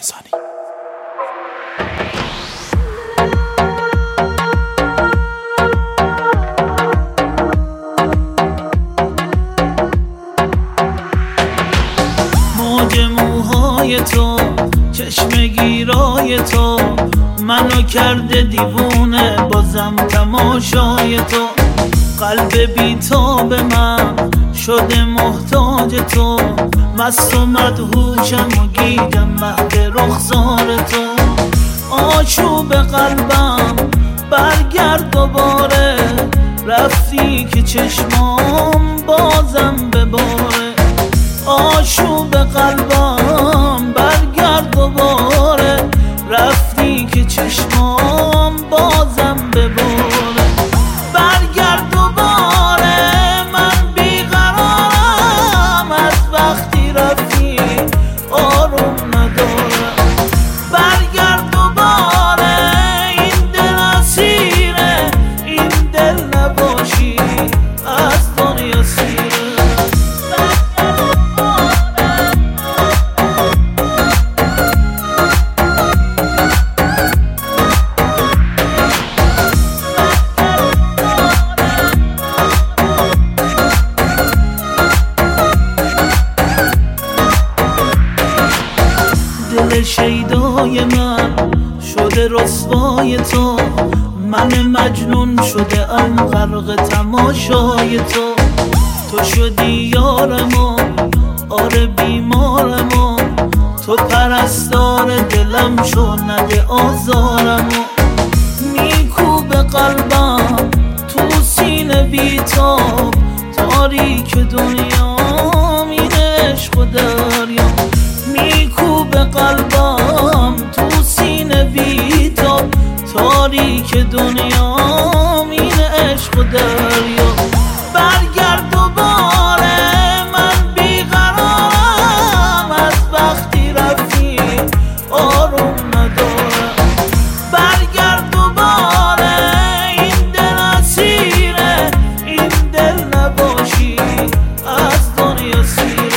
رمضانی. موج موهای تو، چشم گیرای تو، منو کرده دیوونه، بازم تماشای تو. قلب بیتاب من شده محتاج تو، مست و مدهوشم و گیجم مهد رخسار تو. آشوب قلبم برگرد دوباره، رفتی که چشمام بازم بباره. آشوب قلبم برگرد دوباره، رفتی که چشمام بازم بباره. برگرد دوباره، من بیقرارم، از وقتی رفتی آروم ندارم. برگرد دوباره، این دل اسیره، این دل نباشی از دنیا سیره. دل شیدای من شده رسوای تو، من مجنون شده ام غرق تماشای تو. تو شدی یارم و آره بیمارم و تو پرستار دلم شو، نده آزارم و میکوب قلبم تو سینه بیتاب. تاریک دنیام این عشق و دریا، میکوب قلبم تو سینه بیتاب. تاریک دنیام این عشق و دریا. برگرد دوباره، من بیقرارم، از وقتی رفتی آروم ندارم. برگرد دوباره، این دل اسیره، این دل نباشی از دنیا سیره.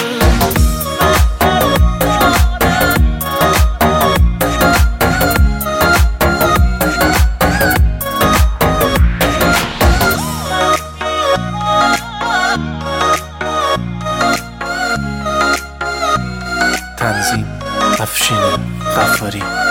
تنظیم افشین غفاری.